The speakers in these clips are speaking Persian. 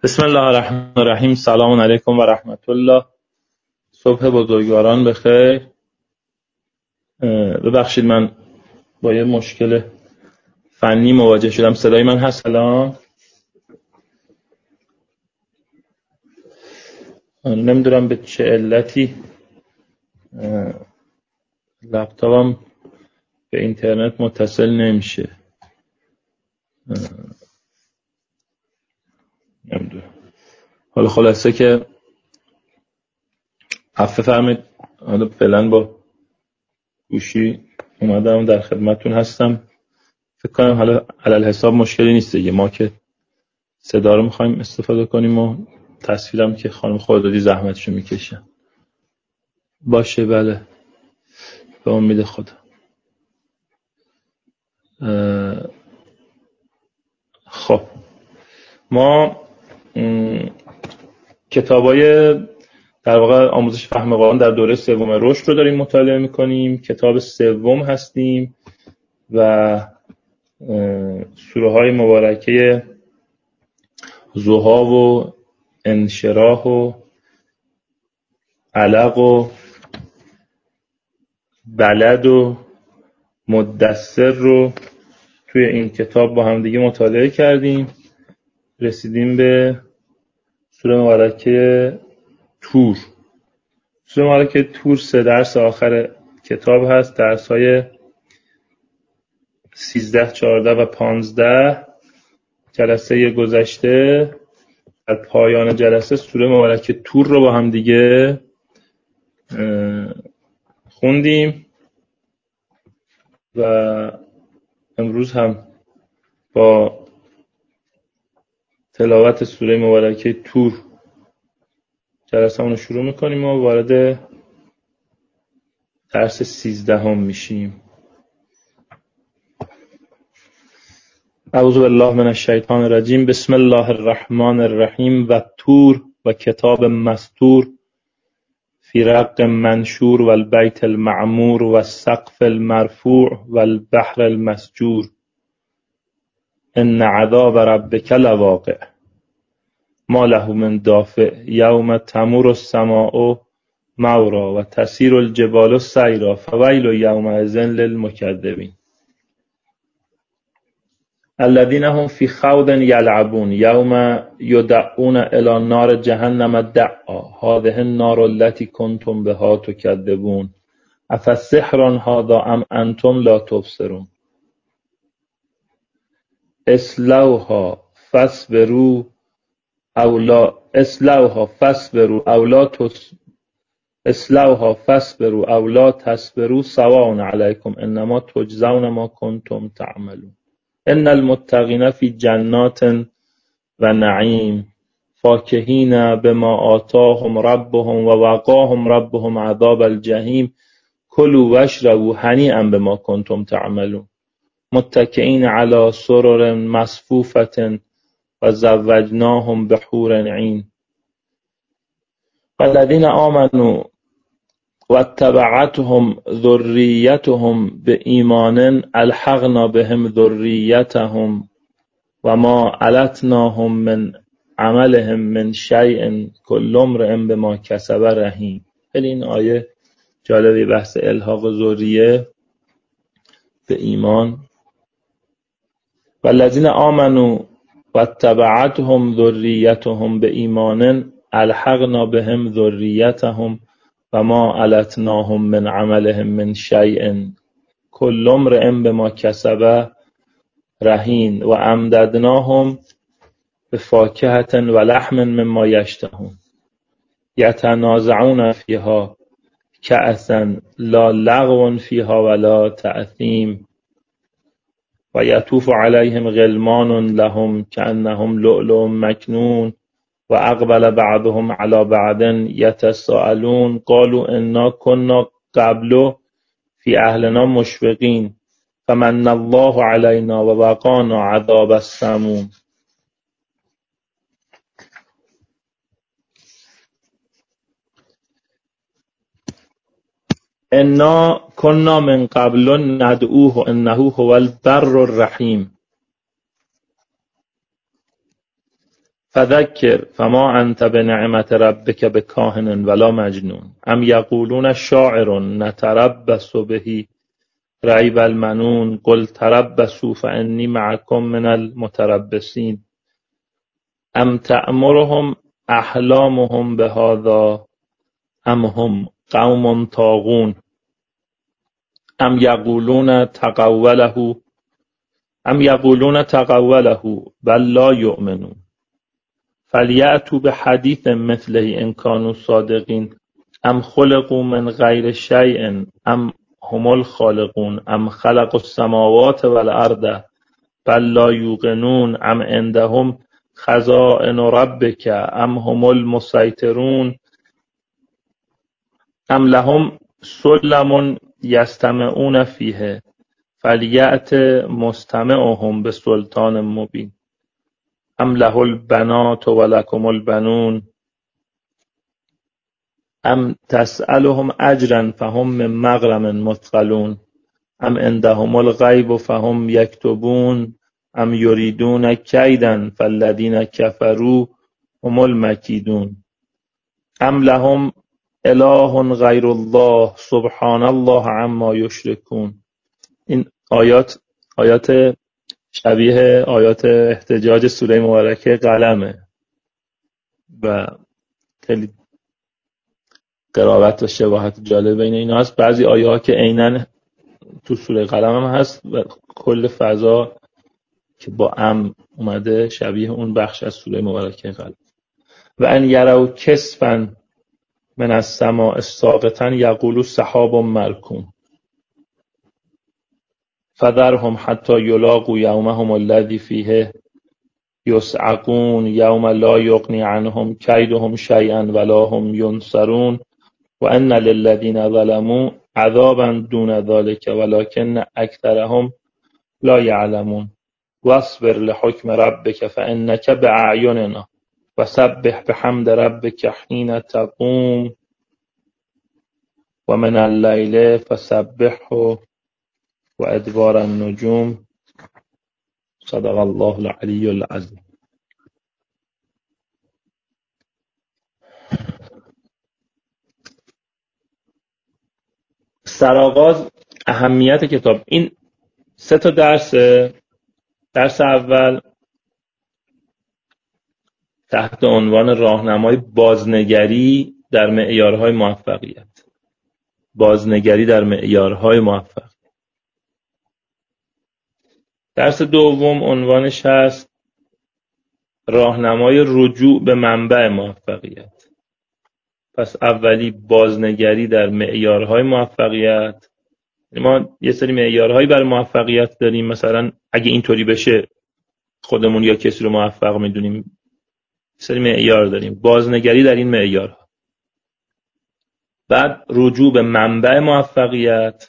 بسم الله الرحمن الرحیم. سلام علیکم و رحمت الله. صبح بزرگواران بخیر. ببخشید من با یه مشکل فنی مواجه شدم. صدای من هست الان؟ نمیدونم به چه علتی لپتاپم به اینترنت متصل نمیشه. نمیدونم. حالا خلاصه که عفو فرمایید. حالا فعلا با گوشی اومدم در خدمتتون هستم. فکر کنم حالا علل حساب مشکلی نیست دیگه. ما که صدا رو میخوایم استفاده کنیم و تصویرم که خانم خردادی زحمتشو میکشن باشه. بله، به امید خدا. خب ما کتابای در واقع آموزش فهم قرآن در دوره سوم رشد رو داریم مطالعه میکنیم. کتاب سوم هستیم و سوره های مبارکه ضحی و انشراح و علق و بلد و مدثر رو توی این کتاب با هم دیگه مطالعه کردیم. رسیدیم به سوره مبارکه تور. سوره مبارکه تور 3 درس آخر کتاب هست. درس های 13 14 و 15 جلسه گذشته در پایان جلسه سوره مبارکه تور رو با هم دیگه خوندیم و امروز هم با تلاوت سوره مبارکه تور جلسه رو شروع میکنیم و وارد درس 13 میشیم. اعوذ بالله من الشیطان الرجیم. بسم الله الرحمن الرحیم. و تور و کتاب مستور فی رق منشور و البیت المعمور و السقف المرفوع و البحر المسجور ان عذاب ربک لواقع ما له من دافع یوم تمور السماء مورا و تسیر الجبال سیرا فویل یومئذ للمکذبین الذین هم فی خوض یلعبون یوم یدعون الی نار جهنم دعا هذه النار التي کنتم بها تکذبون افسحر هذا ام انتم لا تبصرون اصلوها فاصبروا او لا تصبروا سواء علیکم انما تجزون ما کنتم تعملون ان المتقین فی جنات و نعیم فاکهین بما آتاهم ربهم و وقاهم ربهم عذاب الجحیم کلوا واشربوا هنیئا بما کنتم تعملون متکئین علی سرر مصفوفة و زوجناهم بحور عین والذین آمنوا واتبعتهم ذریتهم بإیمان الحقنا بهم ذریتهم و ما علتناهم من عملهم من شیء کل امرئ بما کسب رهین. خیلی این آیه جالبی، بحث الحاق ذریه به ایمان. والذین آمنوا واتبعتهم ذریتهم بإیمان الحقنا بهم ذریتهم و ما علتناهم من عملهم من شیء کل امرئ بما کسب رهین و امددناهم بفاکهة و لحم مما یشتهون یتنازعون فیها کأسا لا لغو فیها ولا تأثیم و یطوف علیهم غلمان لهم کأنهم لؤلؤ مکنون و اقبل بعضهم علی بعض یتساءلون قالوا انا كنا قبل فی اهلنا مشفقین فمن الله علینا و وقانا عذاب السموم انا كنا من قبل ندعوه انه هو البر الرحیم. فذکر فما انت بنعمت ربک بکاهن ولا مجنون ام یقولون شاعر نتربص به ریب المنون قل تربصوا فانی معکم من المتربصین ام تأمرهم احلامهم بهذا ام هم قوم طاغون ام یقولون تقوله بل لا یؤمنون فلیأتوا بحدیث مثله ان کانوا صادقین ام خلقوا من غیر شیء ام هم الخالقون ام خلقوا السماوات والارض بل لا یوقنون ام عندهم خزائن ربک ام هم المسیطرون ام لهم سلم یستمعون فیه فلیأت مستمعهم بسلطان مبین ام له البنات ولکم البنون ام تسألهم اجرا فهم من مغرم مثقلون ام عندهم الغیب فهم یکتبون ام یریدون کیدا فالذین کفروا هم المکیدون ام لهم اله غیر الله سبحان الله عما یشرکون. این آیات شبیه آیات احتجاج سوره مبارکه قلمه و خیلی قرابت و شباهت جالب بین اینا هست. بعضی آیه ها که عیناً تو سوره قلم هم هست و کل فضا که با اومده شبیه اون بخش از سوره مبارکه قلم. و ان یروا کسفا من السماء ساقطا یقولوا سحاب مرکوم فذرهم حتی یلاقوا یومهم الذی فیه یصعقون یوم لا یغنی عنهم کیدهم شیئا ولا هم ینصرون و ان للذین ظلموا عذابا دون ذلک ولکن اکثرهم لا یعلمون واصبر لحکم ربک فانک باعیننا وسبح بحمد ربک حین تقوم و من اللیل فسبحه و ادبار النجوم. صدق الله العلی العظیم. سرآغاز، اهمیت کتاب. این 3 تا درس اول تحت عنوان راهنمای بازنگری در معیارهای موفقیت. بازنگری در معیارهای موفقیت. درس دوم عنوانش هست راهنمای رجوع به منبع موفقیت. پس اولی بازنگری در معیارهای موفقیت. ما یه سری معیارهایی برای موفقیت داریم، مثلا اگه اینطوری بشه خودمون یا کسی رو موفق میدونیم. سری معیار داریم، بازنگری در این معیارها. بعد رجوع به منبع موفقیت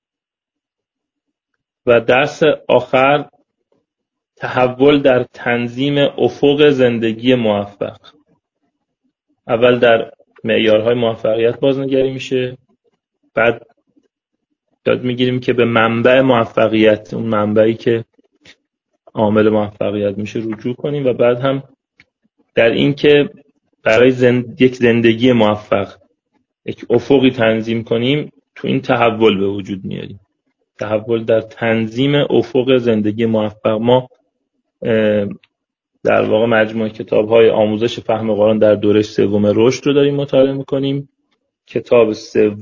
و درس آخر تحول در تنظیم افق زندگی موفق. اول در معیارهای موفقیت بازنگری میشه، بعد یاد میگیریم که به منبع موفقیت، اون منبعی که عامل موفقیت میشه، رجوع کنیم و بعد هم در این که برای یک زندگی موفق یک افقی تنظیم کنیم، تو این تحول به وجود میاریم. تحول در تنظیم افق زندگی موفق. ما در واقع مجموعه کتاب‌های آموزش فهم قرآن در دوره 3 رشد رو داریم مطالعه می‌کنیم. کتاب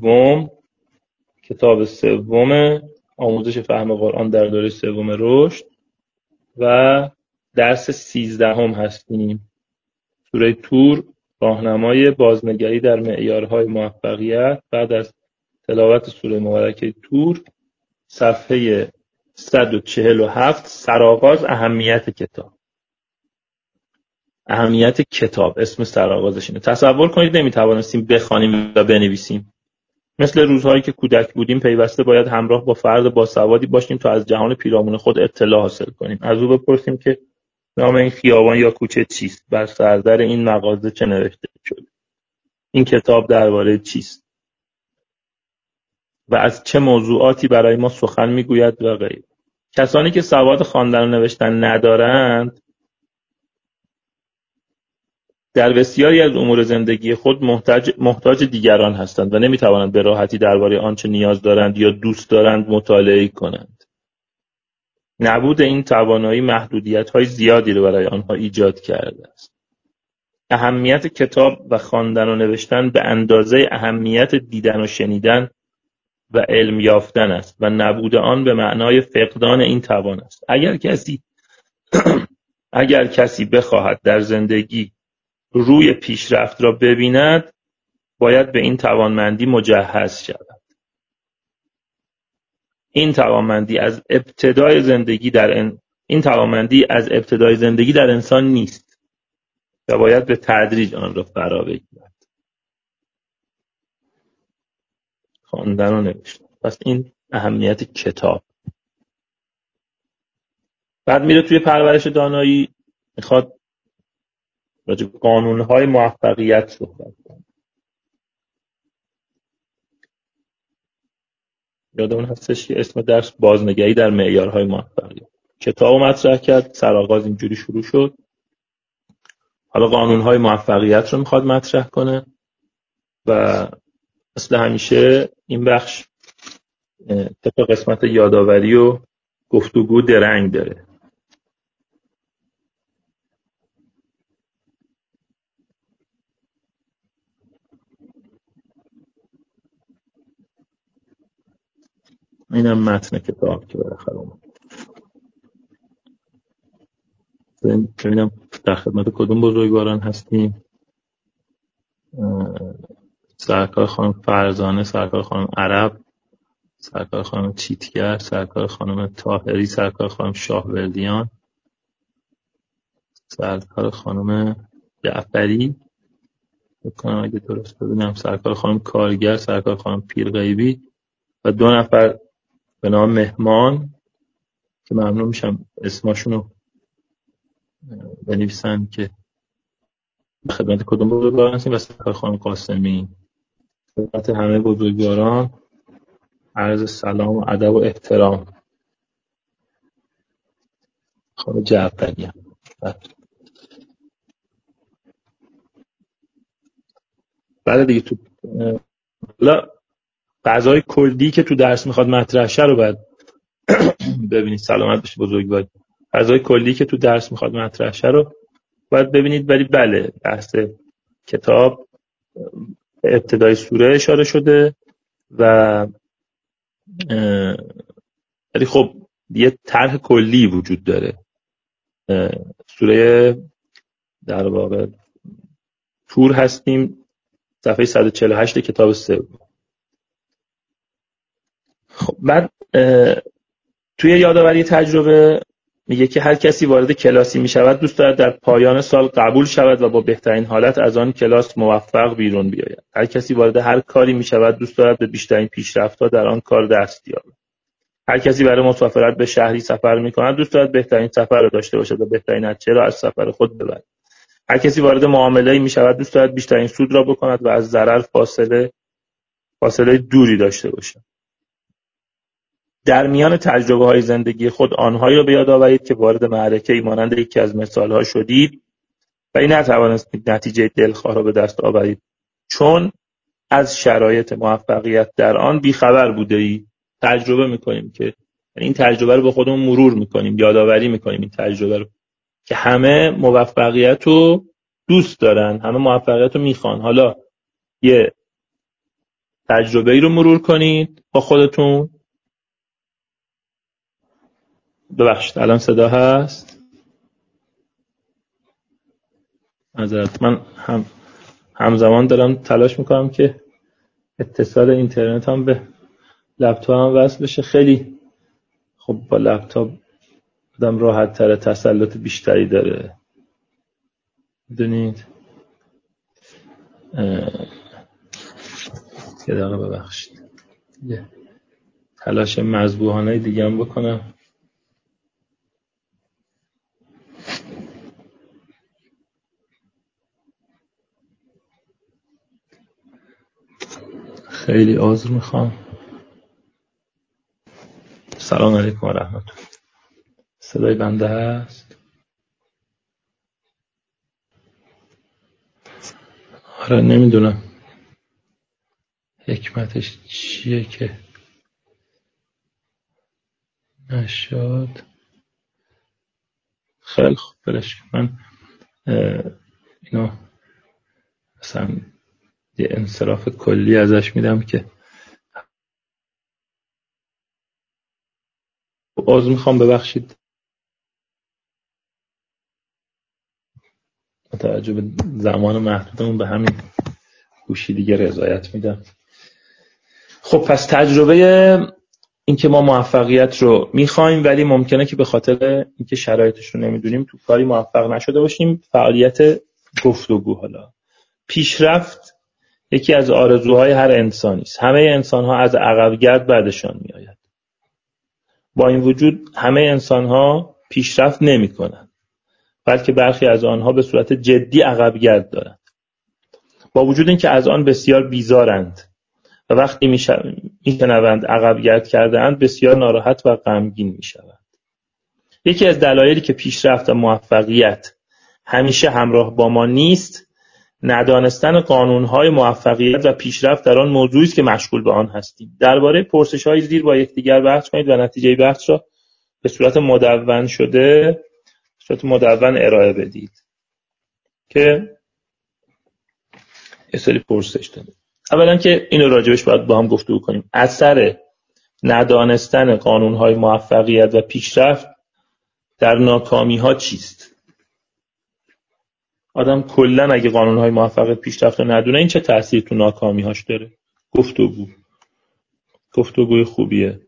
سوم آموزش فهم قرآن در دوره 3 رشد و درس 13 هستیم. سوره طور، راهنمای بازنگری در معیارهای موفقیت. بعد از تلاوت سوره مبارکه طور، صفحه 147، سرآغاز اهمیت کتاب. اهمیت کتاب اسم سرآغازش اینه. تصور کنید نمیتوانستیم بخوانیم و بنویسیم. مثل روزهایی که کودک بودیم پیوسته باید همراه با فرد باسوادی باشیم تا از جهان پیرامون خود اطلاع حاصل کنیم. از او بپرسیم که نام این خیابان یا کوچه چیست؟ بر سردر این مغازه چه نوشته شده؟ این کتاب درباره چیست؟ و از چه موضوعاتی برای ما سخن میگوید و غیره. کسانی که سواد خواندن و نوشتن ندارند در بسیاری از امور زندگی خود محتاج دیگران هستند و نمیتوانند به راحتی درباره آنچه نیاز دارند یا دوست دارند مطالعه کنند. نبود این توانایی محدودیت‌های زیادی را برای آنها ایجاد کرده است. اهمیت کتاب و خواندن و نوشتن به اندازه اهمیت دیدن و شنیدن و علم یافتن است و نبود آن به معنای فقدان این توان است. اگر کسی بخواهد در زندگی روی پیشرفت را ببیند، باید به این توانمندی مجهز شود. این توانمندی از ابتدای زندگی در انسان نیست و باید به تدریج آن را فرا بگیرد. خواندن و نوشتن. پس این اهمیت کتاب. بعد میره توی پرورش دانایی، میخواد راجع به قانون‌های موفقیت صحبت کنه. یادمون هستش که اسم درس بازنگری در معیارهای موفقیت. کتابو مطرح کرد، سرآغاز اینجوری شروع شد. حالا قانون‌های موفقیت رو میخواد مطرح کنه و مثل همیشه این بخش طبق قسمت یادآوری و گفتگو درنگ داره. اینم متن کتاب که بالاخره اومد. ببینم در خدمت کدوم بزرگواران هستیم. سرکار خانم فرزانه، سرکار خانم عرب، سرکار خانم چیتگر، سرکار خانم طاهری، سرکار خانم شاهوردیان، سرکار خانم جعفری، بکنم اگه درست ببینم، سرکار خانم کارگر، سرکار خانم پیرغیبی و 2 نفر به نام مهمان که ممنون میشم اسماشونو بنویسن که خدمت کدوم بزرگواران هستیم و سرکار خانم قاسمی. خدمت همه بزرگواران عرض سلام و ادب و احترام. خانم جعفری هم. بعد دیگه تو قضای کلی که تو درس میخواد مطرح شه رو باید ببینید. سلامت باشید بزرگوار. قضای کلی که تو درس میخواد مطرح شه رو باید ببینید. ولی بله، بحث کتاب ابتدای سوره اشاره شده و ولی خب یه طرح کلی وجود داره. سوره در واقع تور هستیم، صفحه 148 کتاب 3. خب بعد توی یادآوری تجربه میگه که هر کسی وارد کلاسی میشود دوست دارد در پایان سال قبول شود و با بهترین حالت از آن کلاس موفق بیرون بیاید. هر کسی وارد هر کاری میشود دوست دارد به بیشترین پیشرفت‌ها در آن کار دست یابد. هر کسی برای مسافرت به شهری سفر میکند دوست دارد بهترین سفر را داشته باشد و بهترین نتیجه را از سفر خود ببرد. هر کسی وارد معامله‌ای میشود دوست دارد بیشترین سود را بکند و از ضرر فاصله دوری داشته باشد. در میان تجربه‌های زندگی خود آنهایی را به یاد آورید که وارد معرکه‌ای مانند یکی از مثال‌ها شدید و نتوانستید نتیجه دلخواه را به دست آورید چون از شرایط موفقیت در آن بیخبر بودید. تجربه می‌کنیم که این تجربه رو با خودمون مرور می‌کنیم، یادآوری می‌کنیم این تجربه رو که همه موفقیت رو دوست دارن، همه موفقیت رو می‌خوان. حالا یه تجربه‌ای رو مرور کنید با خودتون. ببخشید الان صدا هست؟ معذرت، من همزمان دارم تلاش میکنم که اتصال اینترنت هم به لپتاپم وصل بشه. خیلی خب با لپتاپ آدم راحت تره، تسلط بیشتری داره. میدونید یه دقیقه ببخشید، یه تلاش مذبوحانه دیگه هم بکنم. خیلی عذر میخوام. سلام علیکم و رحمت الله. صدای بنده هست؟ آره نمیدونم حکمتش چیه که نشد. خیلی خوب برش من اینو مثلا یه انصراف کلی ازش میدم که عذر میخوام ببخشید با توجه به زمان محدودمون به همین گوشی دیگه رضایت میدم. خب پس تجربه این که ما موفقیت رو میخوایم ولی ممکنه که به خاطر اینکه شرایطش رو نمیدونیم تو کاری موفق نشده باشیم. فعالیت گفتگو، حالا پیشرفت یکی از آرزوهای هر انسانی است. همه انسان‌ها از عقب‌گرد بعدشان میآید. با این وجود همه انسان‌ها پیشرفت نمی‌کنند، بلکه برخی از آنها به صورت جدی عقب‌گرد دارند. با وجود اینکه از آن بسیار بیزارند و وقتی میشنوند عقب‌گرد کرده‌اند بسیار ناراحت و غمگین میشوند. یکی از دلایلی که پیشرفت و موفقیت همیشه همراه با ما نیست، ندانستن قانون‌های موفقیت و پیشرفت در آن موضوعی است که مشغول به آن هستیم. درباره پرسش‌های زیر با یکدیگر بحث کنید و نتیجه بحث را به صورت مدون ارائه بدید. که یه سری پرسش داریم. اولا که اینو راجبش باید با هم گفتگو کنیم. اثر ندانستن قانون‌های موفقیت و پیشرفت در ناکامی‌ها چیست؟ آدم کلن اگه قانون‌های موفقیت پیشرفت رو ندونه این چه تأثیری تو ناکامی‌هاش داره؟ گفتگوی خوبیه.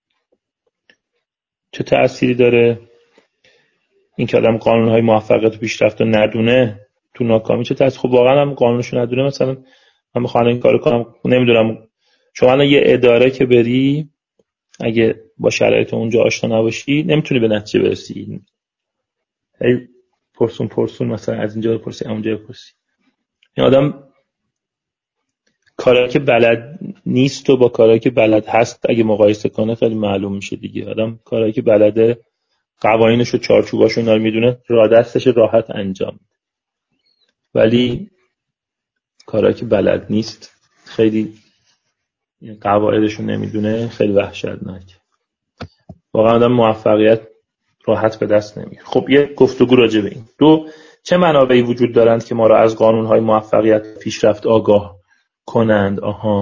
چه تأثیری داره این که آدم قانون‌های موفقیت و پیشرفت رو ندونه تو ناکامی؟ چه تأثیری؟ خب واقعا هم قانونشو ندونه، مثلا من می‌خوام این کارو کنم، نمیدونم، شما الان یه اداره که بری اگه با شرایط اونجا آشنا نباشی نمیتونی به نتیجه برسی. هی پرسون مثلا از اینجا بپرسی اونجا بپرسی. این آدم کاری که بلد نیست و با کاری که بلد هست اگه مقایسه کنه خیلی معلوم میشه دیگه. آدم کاری که بلده، قوانینش و چارچوباشو اینا رو میدونه، راه دستش راحت انجام میده. ولی کاری که بلد نیست، خیلی قواعدشو نمیدونه، خیلی وحشتناکه. واقعا آدم موفقیت راحت به دست نمیاره. خب یه گفتگو راجع به این. دو، چه منابعی وجود دارند که ما را از قانون‌های موفقیت و پیشرفت آگاه کنند؟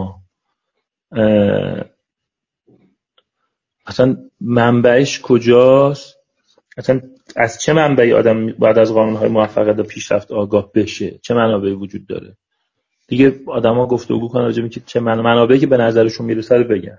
اصلا منبعش کجاست؟ اصلا از چه منبعی آدم باید از قانون‌های موفقیت و پیشرفت آگاه بشه؟ چه منابعی وجود داره؟ دیگه آدما گفتگو کنن راجع به اینکه چه منابعی که به نظرشون میرسه رو بگن.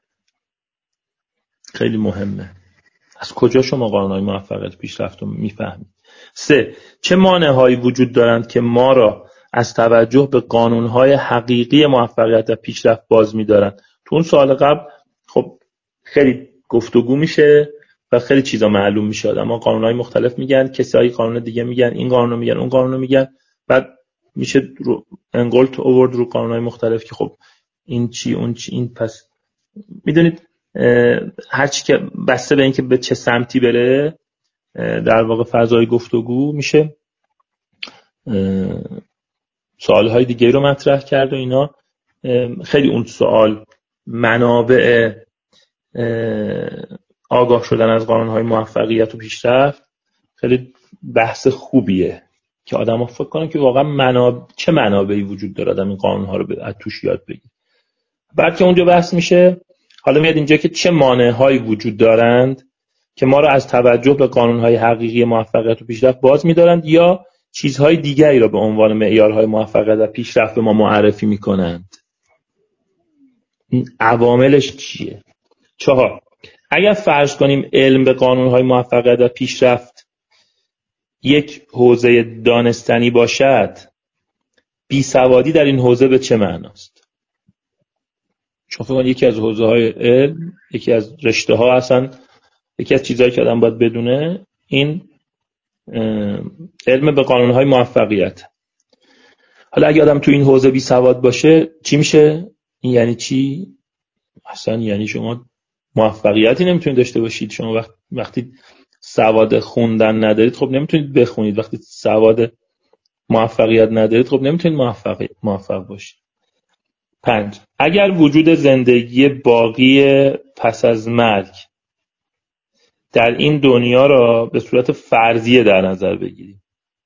خیلی مهمه. از کجا شما قانون‌های موفقیت و پیشرفت رو میفهمید؟ 3، چه مانع‌هایی وجود دارند که ما را از توجه به قانون‌های حقیقی موفقیت و پیشرفت باز می‌دارند؟ تو اون سوال قبل خب خیلی گفتگو میشه و خیلی چیزا معلوم میشه. اما قانون‌های مختلف میگن، کسایی قانون دیگه میگن، این قانونو میگن، اون قانونو میگن، بعد میشه انگولت اوورد رو قانون‌های مختلف که خب این چی اون چی. این پس میدونید هر چی که بسته به اینکه به چه سمتی بره در واقع فضای گفتگو میشه سوالهای دیگه رو مطرح کرد و اینا. خیلی اون سوال منابع آگاه شدن از قانونهای موفقیت و پیشرفت خیلی بحث خوبیه که آدم ها فکر کنن که واقعا چه منابعی وجود داره آدم این قانونها رو از توش یاد بگیر. بعد که اونجا بحث میشه، حالا میاد اینجا که چه مانع‌هایی وجود دارند که ما را از توجه به قانون‌های حقیقی موفقیت و پیشرفت باز می‌دارند یا چیزهای دیگری را به عنوان معیارهای موفقیت و پیشرفت به ما معرفی می‌کنند. این عواملش چیه؟ 4، اگر فرض کنیم علم به قانون‌های موفقیت و پیشرفت یک حوزه دانستنی باشد، بیسوادی در این حوزه به چه معناست؟ چون فکر کنم یکی از حوزه‌های علم، یکی از رشته‌ها هستن، یکی از چیزهایی که آدم باید بدونه این علم به قانون‌های موفقیت. حالا اگه آدم تو این حوزه بی سواد باشه چی میشه؟ این یعنی چی؟ اصلا یعنی شما موفقیتی نمیتونید داشته باشید. شما وقتی سواد خوندن ندارید خب نمیتونید بخونید. وقتی سواد موفقیت ندارید خب نمیتونید موفق باشید. 5. اگر وجود زندگی باقی پس از مرگ در این دنیا را به صورت فرضیه در نظر بگیریم،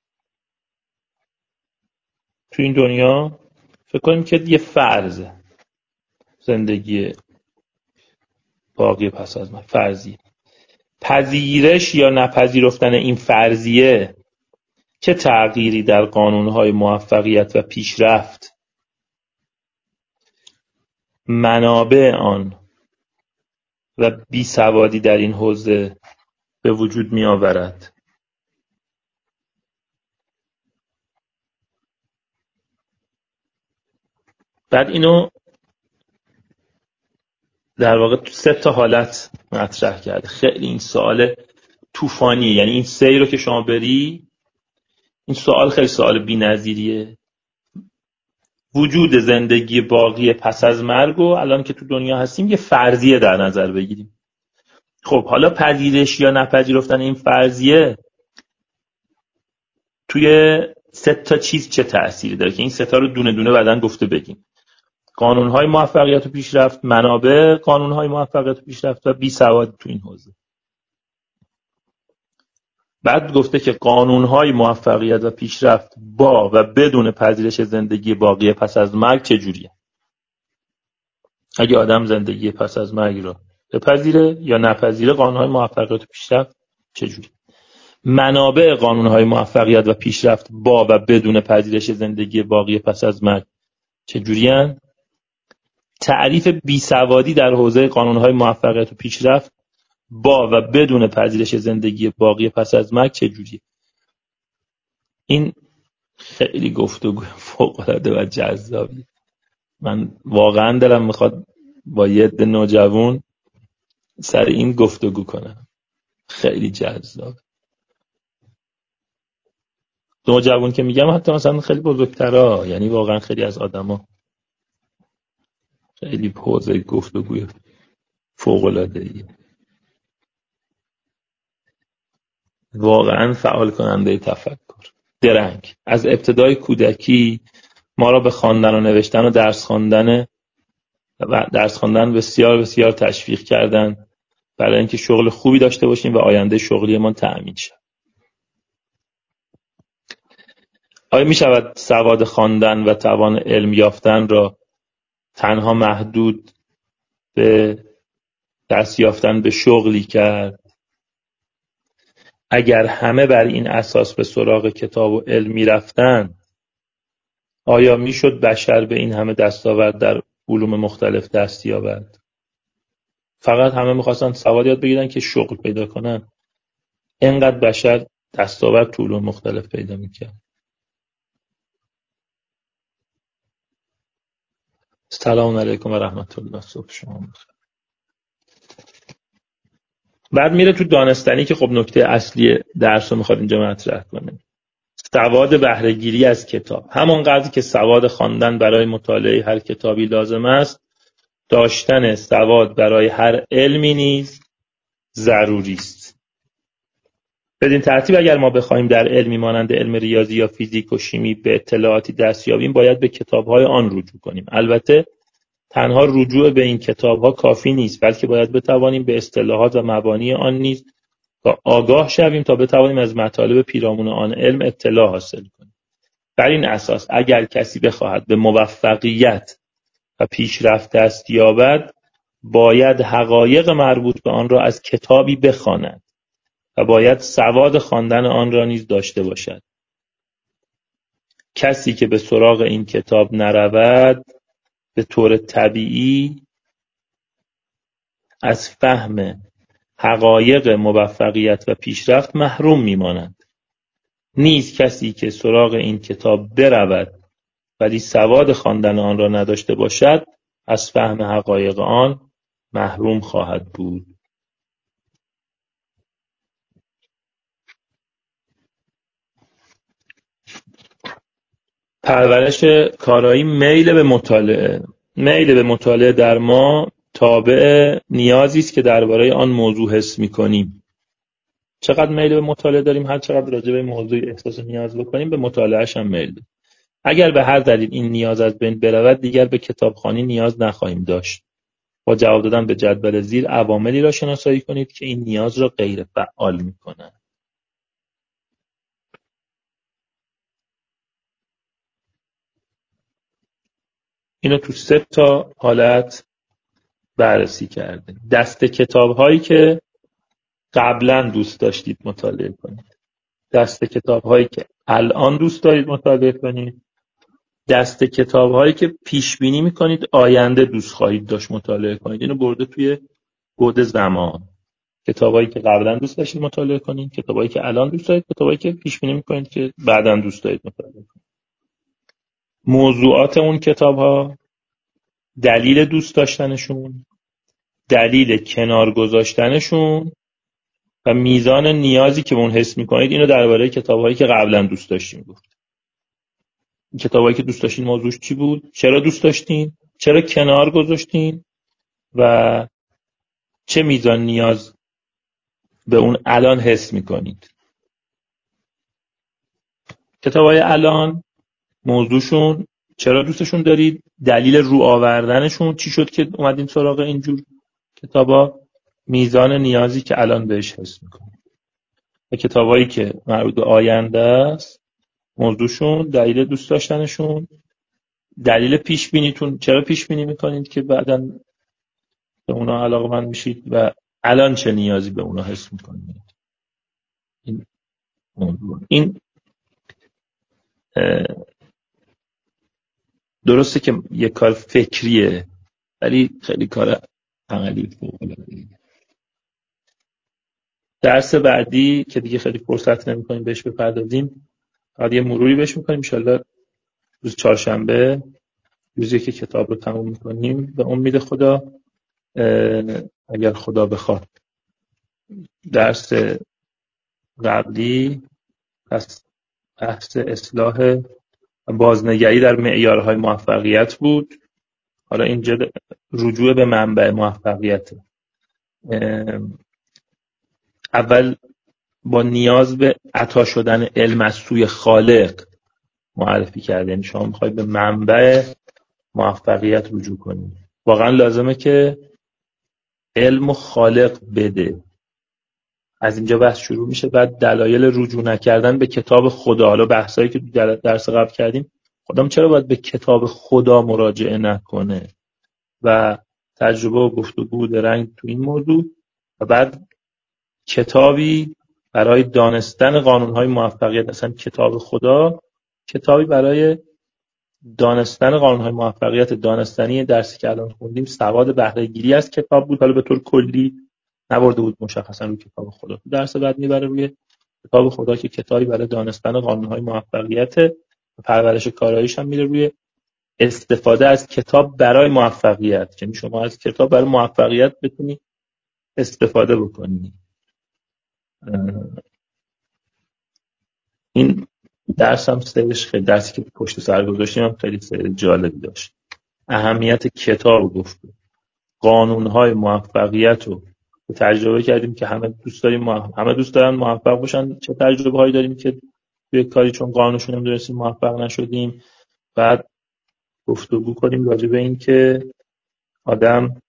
تو این دنیا فکر کنیم که یه فرضه زندگی باقی پس از مرگ، فرضیه، پذیرش یا نپذیرفتن این فرضیه چه تغییری در قانونهای موفقیت و پیشرفت، منابع آن و بیسوادی در این حوزه به وجود می آورد؟ بعد اینو در واقع تو 3 حالت مطرح کرده. خیلی این سوال طوفانیه، یعنی این سیر رو که شما بری، این سوال خیلی سوال بی‌نظیریه. وجود زندگی باقی پس از مرگ و الان که تو دنیا هستیم یه فرضیه در نظر بگیریم. خب حالا پذیرش یا نپذیرفتن این فرضیه توی 3 چیز چه تأثیری داره که این 3 رو دونه دونه بعدن گفته بگیم. قانونهای موفقیت و پیشرفت، منابع قانونهای موفقیت و پیشرفت و بیسوادی تو این حوزه. بعد گفته که قانونهای موفقیت و پیشرفت با و بدون پذیرش زندگی باقی پس از مرگ چجوریه؟ اگه آدم زندگی پس از مرگ را بپذیره یا نپذیره، قانونهای موفقیت و پیشرفت چجوریه؟ منابع قانونهای موفقیت و پیشرفت با و بدون پذیرش زندگی باقی پس از مرگ چجوریه؟ تعریف بیسوادی در حوزه قانونهای موفقیت و پیشرفت با و بدون پذیرش زندگی باقی پس از مرگ چجوریه؟ این خیلی گفتگو فوق‌العاده و جذابی. من واقعا دلم میخواد با یه عده نوجوان سر این گفتگو کنم. خیلی جذاب. نوجوان که میگم حتی مثلا خیلی بزرگترها، یعنی واقعا خیلی از آدما خیلی حوزه گفتگوی فوق‌العاده‌ای، واقعا فعال کننده تفکر. درنگ از ابتدای کودکی ما را به خواندن و نوشتن و درس خواندن بسیار بسیار تشویق کردن برای اینکه شغل خوبی داشته باشیم و آینده شغلی ما تأمین شد. آیا می شود سواد خواندن و توان علم یافتن را تنها محدود به دست یافتن به شغلی کرد؟ اگر همه بر این اساس به سراغ کتاب و علم می رفتن، آیا می شد بشر به این همه دستاورد در علوم مختلف دست یابد؟ فقط همه میخواستن سواد یاد بگیرن که شغل پیدا کنن. اینقدر بشر دستاورد تو علوم مختلف پیدا میکرد. سلام علیکم و رحمت الله. صبح شما بخیر. بعد میره تو دانستنی که خب نکته اصلی درس رو میخواد اینجا مطرح کنه. سواد بهره‌گیری از کتاب. همانقدر که سواد خواندن برای مطالعه هر کتابی لازم است، داشتن سواد برای هر علمی نیز ضروری است. بدین ترتیب اگر ما بخوایم در علمی مانند علم ریاضی یا فیزیک و شیمی به اطلاعاتی دست یابیم، باید به کتاب‌های آن رجوع کنیم. البته تنها رجوع به این کتاب‌ها کافی نیست، بلکه باید بتوانیم به اصطلاحات و مبانی آن نیز آگاه شویم تا بتوانیم از مطالب پیرامون آن علم اطلاع حاصل کنیم. بر این اساس اگر کسی بخواهد به موفقیت و پیشرفت دست یابد، باید حقایق مربوط به آن را از کتابی بخواند و باید سواد خواندن آن را نیز داشته باشد. کسی که به سراغ این کتاب نرود، به طور طبیعی از فهم حقایق موفقیت و پیشرفت محروم میماند. نیز کسی که سراغ این کتاب برود ولی سواد خواندن آن را نداشته باشد، از فهم حقایق آن محروم خواهد بود. پرورش کارایی میل به مطالعه در ما تابع نیازی است که درباره آن موضوع حس می‌کنیم. چقدر میل به مطالعه داریم، هر چقدر راجع به موضوع احساس نیاز بکنیم به مطالعه‌اش هم میل داریم. اگر به هر دلیل این نیاز از بین برود دیگر به کتابخوانی نیاز نخواهیم داشت. با جواب دادن به جدول زیر عواملی را شناسایی کنید که این نیاز را غیر فعال می‌کنند. اینو تو 3 تا حالت بررسی کرده. دست کتاب‌هایی که قبلا دوست داشتید مطالعه کنید. دست کتاب‌هایی که الان دوست دارید مطالعه کنید. دست کتاب‌هایی که پیش بینی می‌کنید آینده دوست خواهید داشت مطالعه کنید. اینو برده توی بعد زمان. کتابایی که قبلا دوست داشتید مطالعه کنید، کتابایی که الان دوست دارید، کتابایی که پیش بینی می‌کنید که بعداً دوست دارید مطالعه کنید. موضوعات اون کتاب‌ها، دلیل دوست داشتنشون، دلیل کنار گذاشتنشون و میزان نیازی که اون حس می‌کنید. اینو درباره کتابایی که قبلا دوست داشتیم گفت. کتابایی که دوست داشتین موضوعش چی بود؟ چرا دوست داشتین؟ چرا کنار گذاشتین؟ و چه میزان نیاز به اون الان حس می‌کنید؟ کتابای الان موضوعشون چرا دوستشون دارید؟ دلیل رو آوردنشون چی شد که اومدین سراغ اینجور کتابا؟ میزان نیازی که الان بهش حس می‌کنید. و کتابایی که مربوط به آینده است موضوعشون، دلیل دوست داشتنشون، دلیل پیش بینیتون، چرا پیش بینی می‌کنید که بعداً به اونا علاقه‌مند میشید و الان چه نیازی به اونا حس می‌کنید. این موضوع این درسته که یک کار فکریه ولی خیلی کار عملی فوق‌العاده‌ایه. درس بعدی که دیگه خیلی فرصت نمی‌کنیم بهش بپردازیم، فقط یه مروری بهش می‌کنیم. ان شاءالله روز چهارشنبه روزی که کتاب رو تموم می‌کنیم به امید خدا، اگر خدا بخواد. درس قبلی بحث اصلاح بازنگری در معیارهای موفقیت بود. حالا اینجا رجوع به منبع موفقیت. اول با نیاز به عطا شدن علم از سوی خالق معرفی کرده. یعنی شما میخواید به منبع موفقیت رجوع کنید. واقعا لازمه که علم و خالق بده. از اینجا بحث شروع میشه. بعد دلایل رجوع نکردن به کتاب خدا. حالا بحثایی که درس قبل کردیم، خودم چرا باید به کتاب خدا مراجعه نکنه و تجربه و گفتگو درنگ تو این موضوع. و بعد کتابی برای دانستن قانونهای موفقیت، اصلا کتاب خدا کتابی برای دانستن قانونهای موفقیت دانستنی. درسی که الان خوندیم سواد بهره گیری از کتاب بود، حالا به طور کلی نبرده بود مشخصا روی کتاب خدا. تو درس بعد میبره روی کتاب خدا که کتابی برای دانستن قانونهای موفقیت و پرورش کاراییش هم میره روی استفاده از کتاب برای موفقیت. یعنی شما از کتاب برای موفقیت بتونی استفاده بکنی. این درس هم سرش خیلی، درسی که پشت سر گذاشتیم هم خیلی سر جالبی داشت. اهمیت کتاب گفت، قانونهای موفقیت رو تجربه کردیم که همه دوست داریم، همه دوست دارن موفق باشن. چه تجربه هایی داریم که توی کاری چون قانونشون نمیدونستیم موفق نشدیم. بعد گفتگو کنیم راجع به این که آدم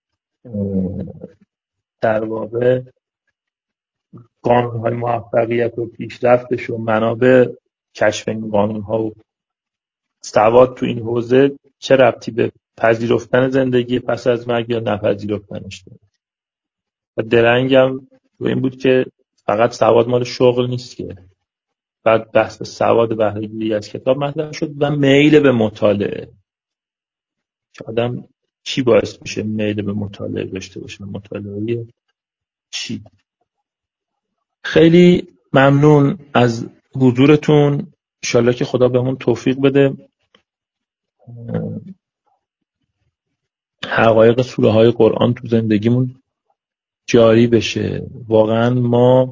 در واقع قانونهای موفقیت و پیشرفتش و منابع کشف این قانونها و سواد تو این حوزه چه ربطی به پذیرفتن زندگی پس از مرگ یا نپذیرفتنش داره. و درنگم تو این بود که فقط سواد مال شغل نیست که. بعد بحث سواد بهره‌گیری از کتاب مطرح شد و میل به مطالعه. که آدم چی باعث میشه میل به مطالعه داشته باشه؟ مطالعه چی؟ خیلی ممنون از حضورتون. انشالله که خدا بهمون توفیق بده حقایق سوره های قرآن تو زندگیمون جاری بشه. واقعا ما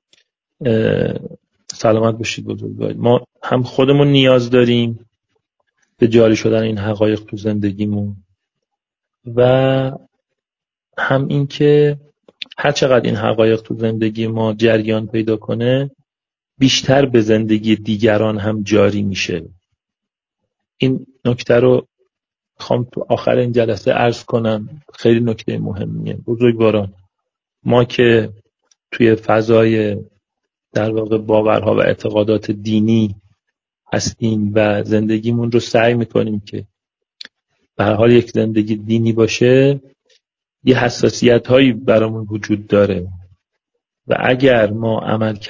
سلامت باشید بزرگوار، ما هم خودمون نیاز داریم به جاری شدن این حقایق تو زندگیمون و هم این که هر چقدر این حقایق تو زندگی ما جریان پیدا کنه بیشتر به زندگی دیگران هم جاری میشه. این نکته رو میخوام تو آخر این جلسه عرض کنم، خیلی نکته مهمیه. بزرگواران، ما که توی فضای در واقع باورها و اعتقادات دینی هستیم و زندگیمون رو سعی میکنیم که به هر حال یک زندگی دینی باشه، یه حساسیت هایی برامون وجود داره و اگر ما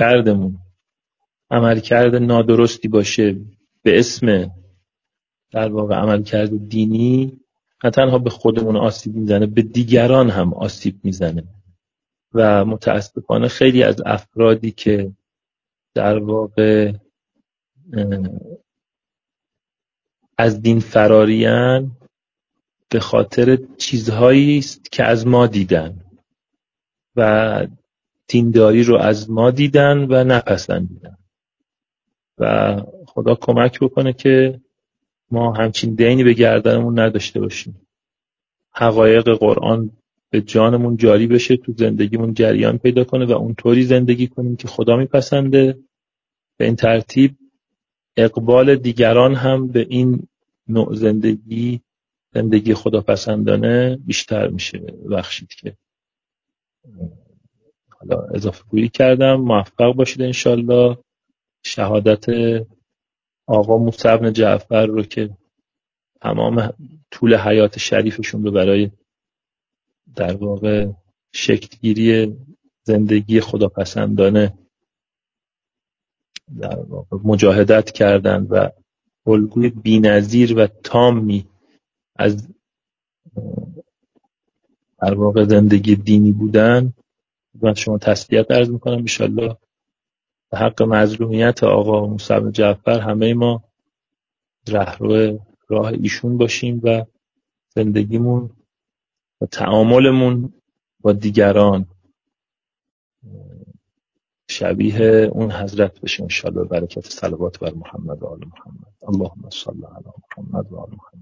عملکرد نادرستی باشه به اسم در واقع عملکرد دینی، نه تنها به خودمون آسیب میزنه، به دیگران هم آسیب میزنه. و متاسفانه خیلی از افرادی که در واقع از دین فرارین به خاطر چیزهایی است که از ما دیدن و دینداری رو از ما دیدن و نپسندیدن و خدا کمک بکنه که ما همچین دینی به گردنمون نداشته باشیم. حقایق قرآن به جانمون جاری بشه، تو زندگیمون جریان پیدا کنه و اونطوری زندگی کنیم که خدا میپسنده. به این ترتیب اقبال دیگران هم به این نوع زندگی خداپسندانه بیشتر میشه. بخشید که حالا اضافه گویی کردم. موفق باشید انشالله. شهادت آقا موسی بن جعفر رو که تمام طول حیات شریفشون رو برای در واقع شکلگیری زندگی خداپسندانه در واقع مجاهدت کردند و الگوی بی‌نظیر و تامی از در واقع زندگی دینی بودن و شما تسلیت عرض میکنم. انشالله به حق مظلومیت آقا موسی بن جعفر همه ما رهرو راه ایشون باشیم و زندگیمون و تعاملمون با دیگران شبیه اون حضرت بشه انشالله. برکت صلوات بر محمد و آل محمد. اللهم صل علی محمد و آل محمد.